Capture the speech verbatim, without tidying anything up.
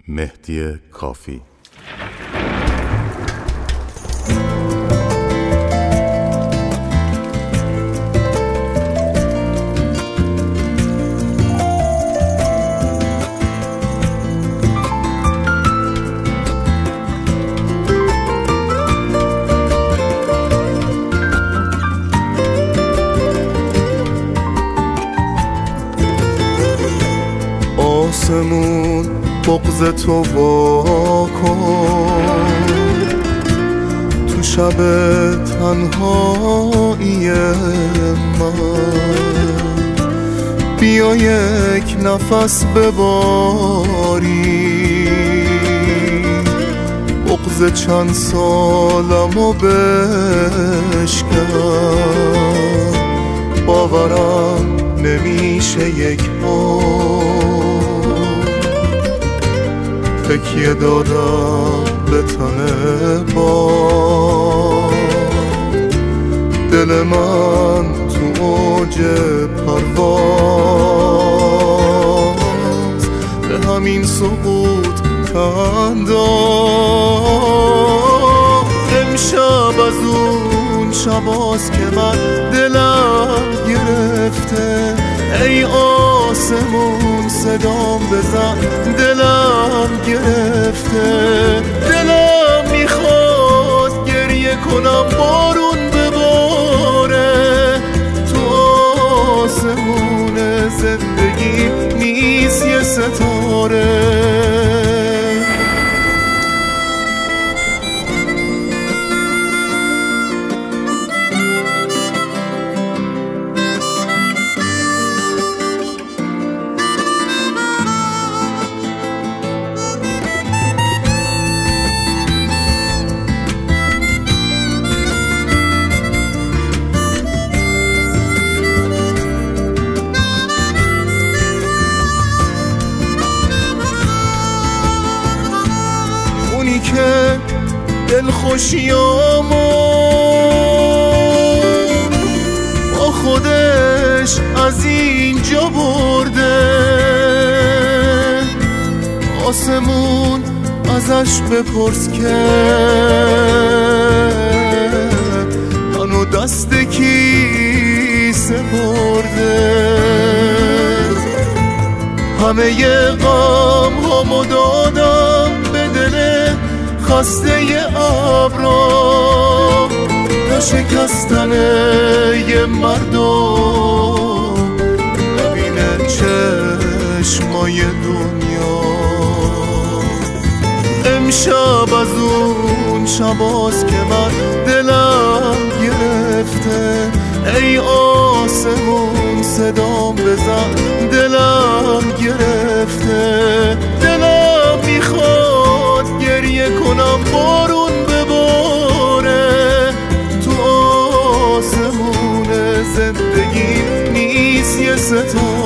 مهدی کافی. آسمون بغض تو وا کن تو شب تنهایی من، بیا یک نفس بباری بغض چند سالمو بشکن. باورم نمیشه یک بار تکیه دادم به تن باد، دل من تو اوج پرواز به همین سقوط تن داد. امشب از اون شباست که من دلم گرفته، ای آسمون صدام بزن دلم گرفته. دلم میخواد گریه کنم بارون بباره، تو آسمون زندگی نیست یه ستاره. که دلخوشیامو با خودش از اینجا برده، آسمون ازش بپرس که منو دست کی سپرده. همه غم هامو دادم به دل خسته ی ابرام، تا شکستن یه مردم نبینه چشمای دنیا. امشب از اون شباست که من دلم گرفته، ای آسمون صدام بزن دلم گرفته. دلم میخواد گریه کنم بارون بباره، تو آسمون زندگی نیست یه ستاره.